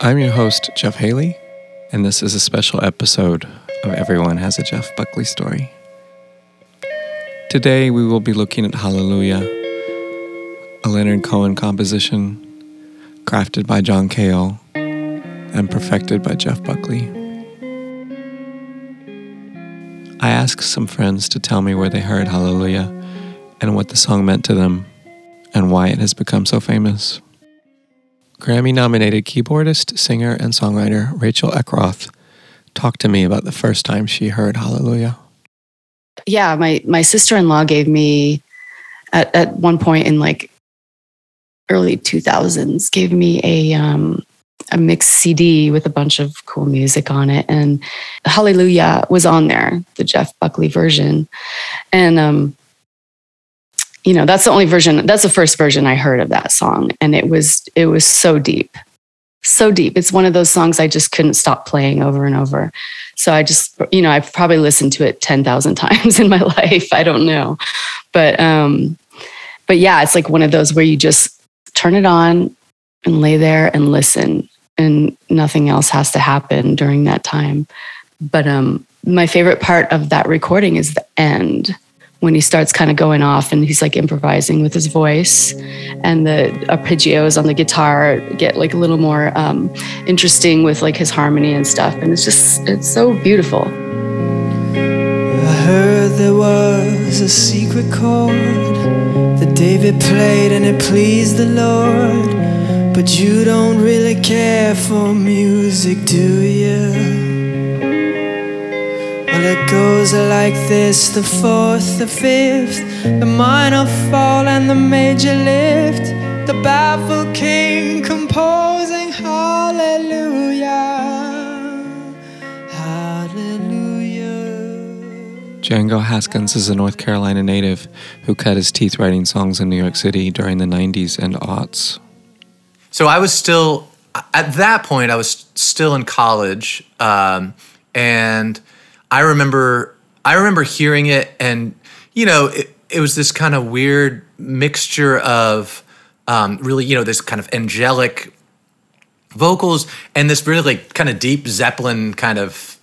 I'm your host, Jeff Haley, and this is a special episode of Everyone Has a Jeff Buckley Story. Today we will be looking at Hallelujah, a Leonard Cohen composition crafted by John Cale and perfected by Jeff Buckley. I asked some friends to tell me where they heard Hallelujah and what the song meant to them and why it has become so famous. Grammy-nominated keyboardist, singer, and songwriter Rachel Eckroth talked to me about the first time she heard Hallelujah. Yeah, my sister-in-law gave me, at one point in like early 2000s, gave me a mixed CD with a bunch of cool music on it. And Hallelujah was on there, the Jeff Buckley version. And, that's the only version, that's the first version I heard of that song. And it was so deep, so deep. It's one of those songs I just couldn't stop playing over and over. So I just, I've probably listened to it 10,000 times in my life. I don't know. But yeah, it's like one of those where you just turn it on and lay there and listen, and nothing else has to happen during that time. But my favorite part of that recording is the end, when he starts kind of going off and he's like improvising with his voice, and the arpeggios on the guitar get like a little more interesting with like his harmony and stuff. And it's so beautiful. I heard there was a secret chord that David played and it pleased the Lord. But you don't really care for music, do you? Well, it goes like this: the fourth, the fifth, the minor fall and the major lift, the baffled king composing hallelujah, hallelujah. Django Haskins is a North Carolina native who cut his teeth writing songs in New York City during the 90s and aughts. So I was still, at that point, I was still in college, and I remember hearing it, and it was this kind of weird mixture of really this kind of angelic vocals and this really like kind of deep Zeppelin kind of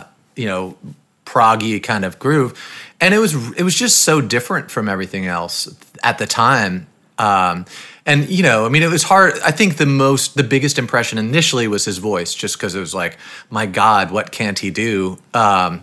proggy kind of groove, and it was just so different from everything else at the time. And it was hard. I think the biggest impression initially was his voice, just because it was like, my God, what can't he do? And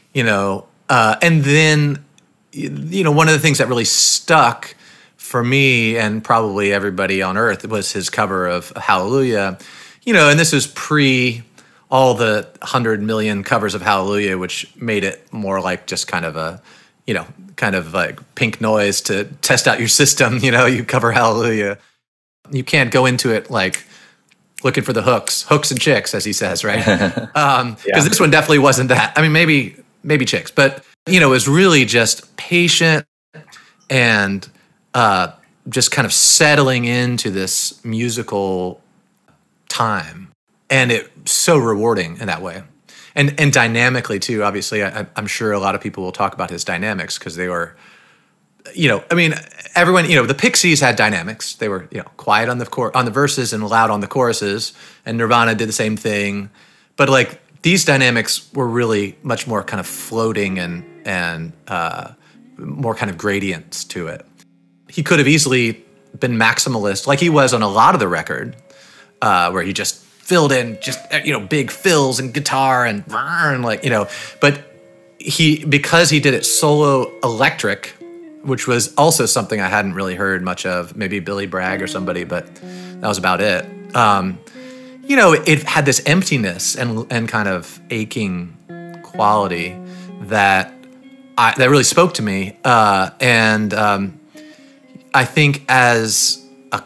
then, one of the things that really stuck for me and probably everybody on earth was his cover of Hallelujah. And this was pre all the 100 million covers of Hallelujah, which made it more like just kind of a, kind of like pink noise to test out your system. You cover Hallelujah. You can't go into it like looking for the hooks and chicks, as he says, right? Because this one definitely wasn't that. I mean, maybe chicks, but it was really just patient and just kind of settling into this musical time, and it's so rewarding in that way. And dynamically too, obviously, I'm sure a lot of people will talk about his dynamics because they were, everyone, the Pixies had dynamics. They were, quiet on the verses and loud on the choruses, and Nirvana did the same thing. But like these dynamics were really much more kind of floating and more kind of gradients to it. He could have easily been maximalist, like he was on a lot of the record, where he just filled in just big fills and guitar and but because he did it solo electric, which was also something I hadn't really heard much of, maybe Billy Bragg or somebody, but that was about it. It had this emptiness and kind of aching quality that really spoke to me, and I think as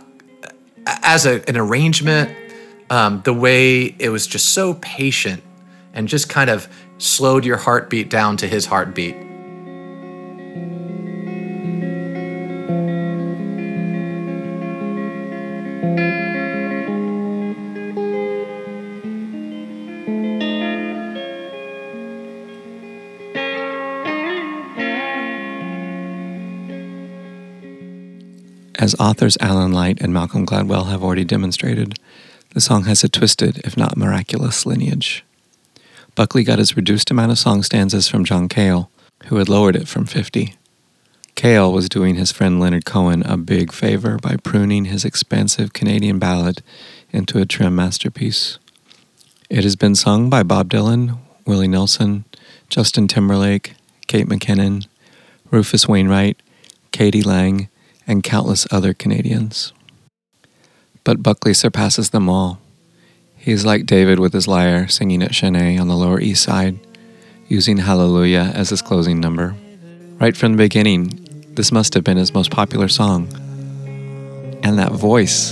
an arrangement. The way it was just so patient and just kind of slowed your heartbeat down to his heartbeat. As authors Alan Light and Malcolm Gladwell have already demonstrated, The song has a twisted, if not miraculous, lineage. Buckley got his reduced amount of song stanzas from John Cale, who had lowered it from 50. Cale was doing his friend Leonard Cohen a big favor by pruning his expansive Canadian ballad into a trim masterpiece. It has been sung by Bob Dylan, Willie Nelson, Justin Timberlake, Kate McKinnon, Rufus Wainwright, Katie Lang, and countless other Canadians. But Buckley surpasses them all. He is like David with his lyre singing at Chennai on the Lower East Side, using Hallelujah as his closing number. Right from the beginning, this must have been his most popular song. And that voice.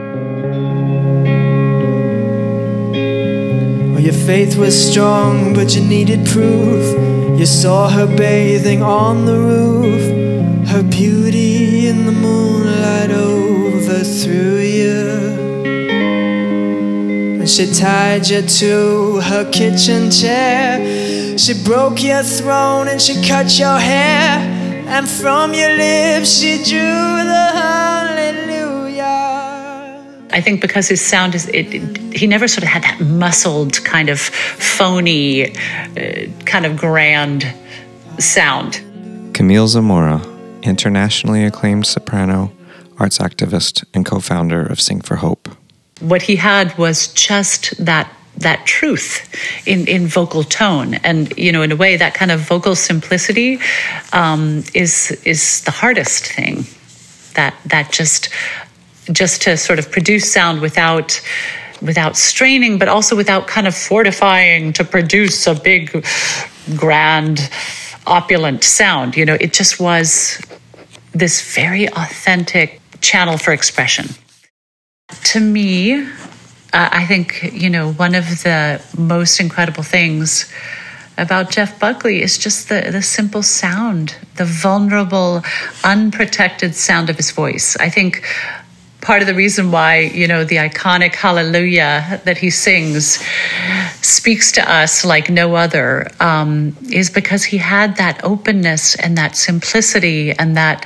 Well, your faith was strong, but you needed proof. You saw her bathing on the roof, her beauty in the moonlight overthrew you. And she tied you to her kitchen chair. She broke your throne and she cut your hair. And from your lips she drew the hallelujah. I think because his sound he never sort of had that muscled kind of phony, kind of grand sound. Camille Zamora, internationally acclaimed soprano, arts activist, and co-founder of Sing for Hope. What he had was just that truth in vocal tone, and in a way that kind of vocal simplicity is the hardest thing. That just to sort of produce sound without straining, but also without kind of fortifying to produce a big, grand, opulent sound. It just was this very authentic channel for expression. To me, I think, one of the most incredible things about Jeff Buckley is just the simple sound, the vulnerable, unprotected sound of his voice. I think part of the reason why, the iconic Hallelujah that he sings speaks to us like no other is because he had that openness and that simplicity and that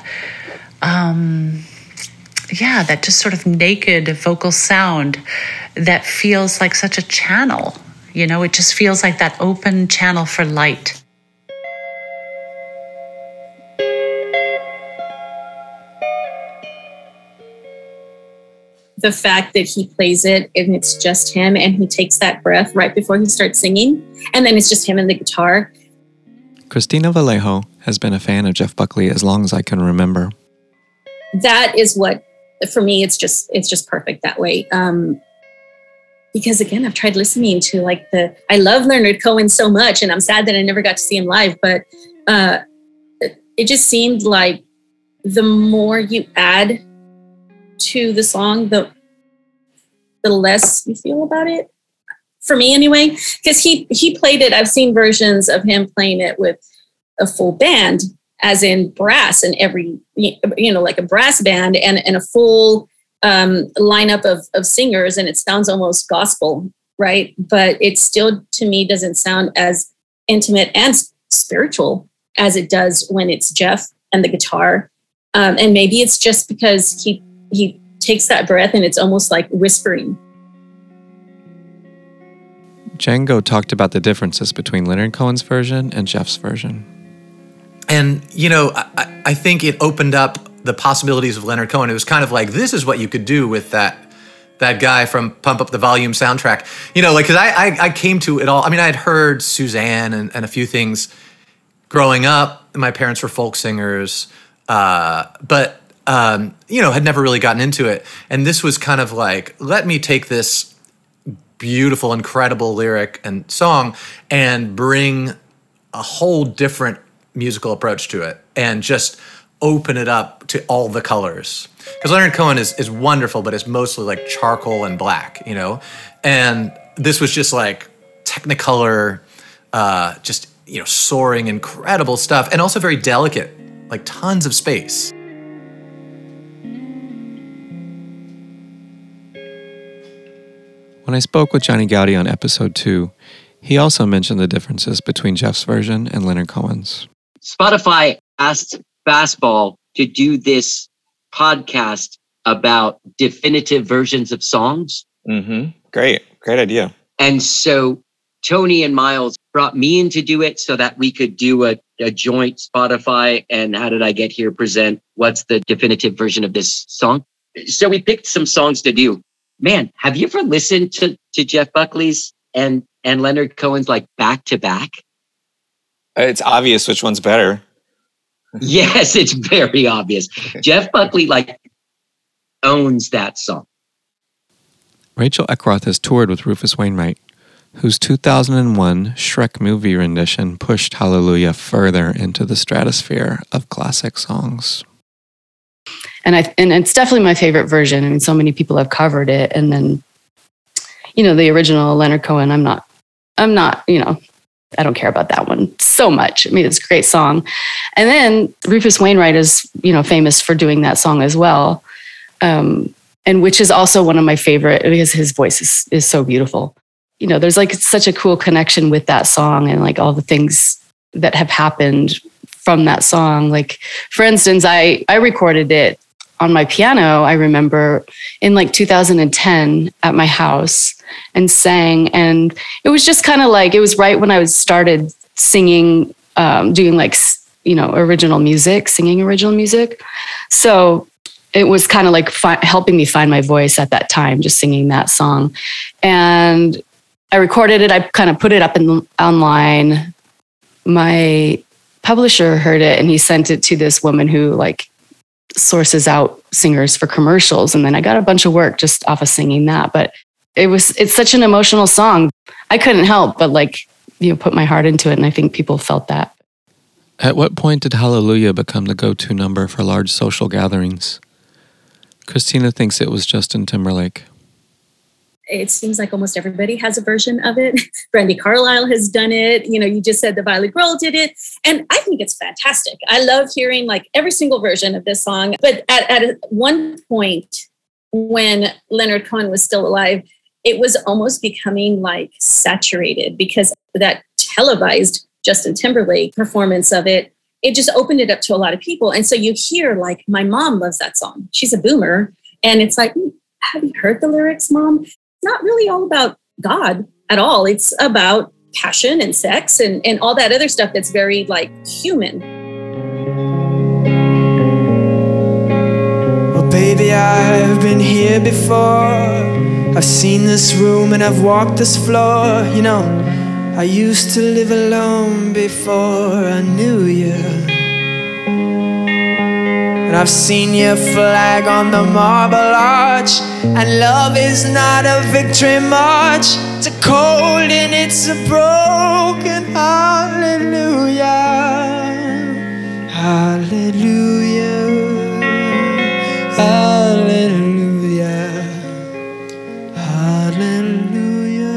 that just sort of naked vocal sound that feels like such a channel. It just feels like that open channel for light. The fact that he plays it and it's just him and he takes that breath right before he starts singing and then it's just him and the guitar. Christina Vallejo has been a fan of Jeff Buckley as long as I can remember. That is what, for me, it's just perfect that way. Because again, I've tried listening to I love Leonard Cohen so much and I'm sad that I never got to see him live, but it just seemed like the more you add to the song, the less you feel about it. For me anyway, because he played it, I've seen versions of him playing it with a full band, as in brass and every, like a brass band and a full lineup of singers, and it sounds almost gospel, right? But it still, to me, doesn't sound as intimate and spiritual as it does when it's Jeff and the guitar. And maybe it's just because he takes that breath and it's almost like whispering. Django talked about the differences between Leonard Cohen's version and Jeff's version. And, I think it opened up the possibilities of Leonard Cohen. It was kind of like, this is what you could do with that guy from Pump Up the Volume soundtrack. Because I came to it all. I mean, I had heard Suzanne and a few things growing up. My parents were folk singers, but had never really gotten into it. And this was kind of like, let me take this beautiful, incredible lyric and song and bring a whole different musical approach to it and just open it up to all the colors. Because Leonard Cohen is wonderful, but it's mostly like charcoal and black, And this was just like Technicolor, just, soaring, incredible stuff. And also very delicate, like tons of space. When I spoke with Johnny Gowdy on episode 2, he also mentioned the differences between Jeff's version and Leonard Cohen's. Spotify asked Fastball to do this podcast about definitive versions of songs. Great idea. And so Tony and Miles brought me in to do it so that we could do a joint Spotify and How Did I Get Here present what's the definitive version of this song. So we picked some songs to do. Man, have you ever listened to Jeff Buckley's and Leonard Cohen's like back to back? It's obvious which one's better. Yes, it's very obvious. Jeff Buckley like owns that song. Rachel Eckroth has toured with Rufus Wainwright, whose 2001 Shrek movie rendition pushed Hallelujah further into the stratosphere of classic songs. And it's definitely my favorite version. I mean, so many people have covered it. And then, the original Leonard Cohen, I'm not, I don't care about that one so much. I mean, it's a great song. And then Rufus Wainwright is, famous for doing that song as well. And which is also one of my favorite because his voice is so beautiful. There's like such a cool connection with that song and like all the things that have happened from that song. Like, for instance, I recorded it on my piano, I remember, in like 2010 at my house and sang. And it was just kind of like, it was right when I started singing, doing like, original music, singing original music. So it was kind of like helping me find my voice at that time, just singing that song. And I recorded it. I kind of put it up online. My publisher heard it and he sent it to this woman who like sources out singers for commercials. And then I got a bunch of work just off of singing that. But it's such an emotional song. I couldn't help but put my heart into it. And I think people felt that. At what point did Hallelujah become the go-to number for large social gatherings? Christina thinks it was Justin Timberlake. It seems like almost everybody has a version of it. Brandi Carlile has done it. You just said the Violet Girl did it. And I think it's fantastic. I love hearing like every single version of this song. But at one point when Leonard Cohen was still alive, it was almost becoming like saturated because that televised Justin Timberlake performance of it, it just opened it up to a lot of people. And so you hear like, my mom loves that song. She's a boomer. And it's like, have you heard the lyrics, Mom? Not really all about God at all. It's about passion and sex and all that other stuff that's very like human. Well, baby, I've been here before. I've seen this room and I've walked this floor. I used to live alone before I knew you. And I've seen your flag on the marble arch. And love is not a victory march. It's a cold and it's a broken hallelujah. Hallelujah. Hallelujah. Hallelujah.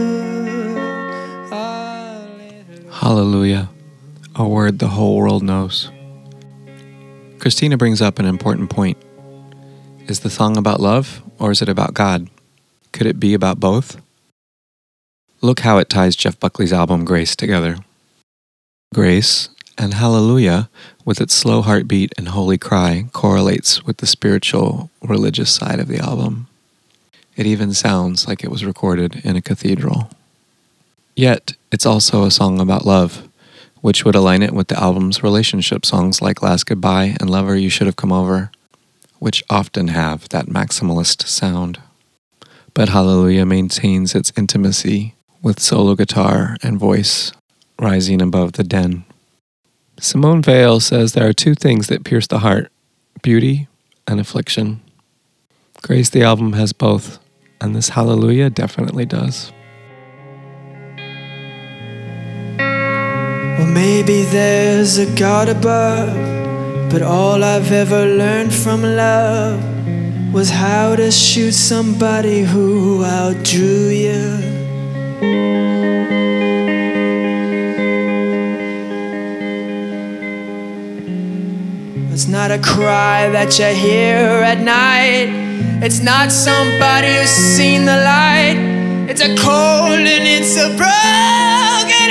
Hallelujah. Hallelujah, a word the whole world knows. Christina brings up an important point. Is the song about love or is it about God? Could it be about both? Look how it ties Jeff Buckley's album Grace together. Grace and Hallelujah, with its slow heartbeat and holy cry, correlates with the spiritual, religious side of the album. It even sounds like it was recorded in a cathedral. Yet, it's also a song about love, which would align it with the album's relationship songs like Last Goodbye and Lover You Should Have Come Over, which often have that maximalist sound. But Hallelujah maintains its intimacy with solo guitar and voice rising above the den. Simone Weil says there are two things that pierce the heart, beauty and affliction. Grace, the album, has both, and this Hallelujah definitely does. Well, maybe there's a God above, but all I've ever learned from love was how to shoot somebody who outdrew you. It's not a cry that you hear at night. It's not somebody who's seen the light. It's a cold and it's a broken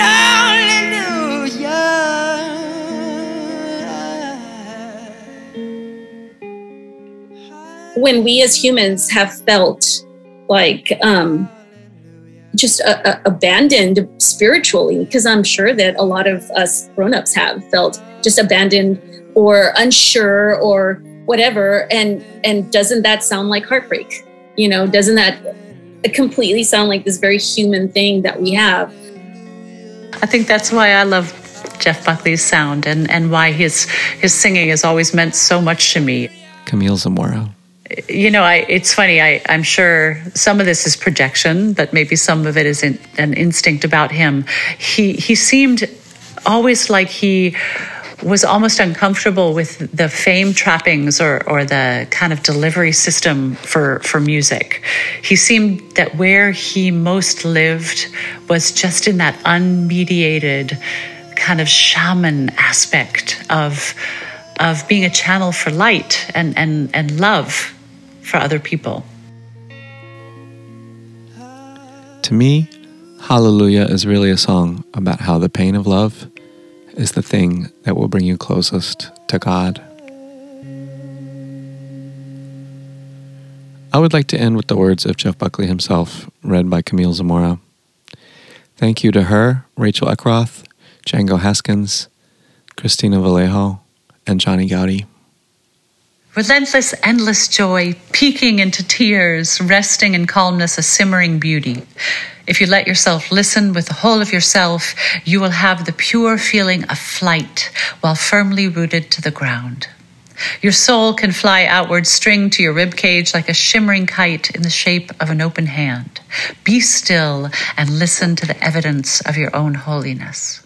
hallelujah. When we as humans have felt like just abandoned spiritually, because I'm sure that a lot of us grown-ups have felt just abandoned or unsure or whatever. And doesn't that sound like heartbreak? You know, doesn't that completely sound like this very human thing that we have? I think that's why I love Jeff Buckley's sound and why his singing has always meant so much to me. Camille Zamora. You know, it's funny. I'm sure some of this is projection, but maybe some of it is an instinct about him. He seemed always like he was almost uncomfortable with the fame trappings or the kind of delivery system for music. He seemed that where he most lived was just in that unmediated kind of shaman aspect of being a channel for light and love for other people. To me, Hallelujah is really a song about how the pain of love is the thing that will bring you closest to God. I would like to end with the words of Jeff Buckley himself, read by Camille Zamora. Thank you to her, Rachel Eckroth, Django Haskins, Christina Vallejo, and Johnny Gowdy. Relentless, endless joy, peaking into tears, resting in calmness, a simmering beauty. If you let yourself listen with the whole of yourself, you will have the pure feeling of flight while firmly rooted to the ground. Your soul can fly outward, string to your ribcage like a shimmering kite in the shape of an open hand. Be still and listen to the evidence of your own holiness.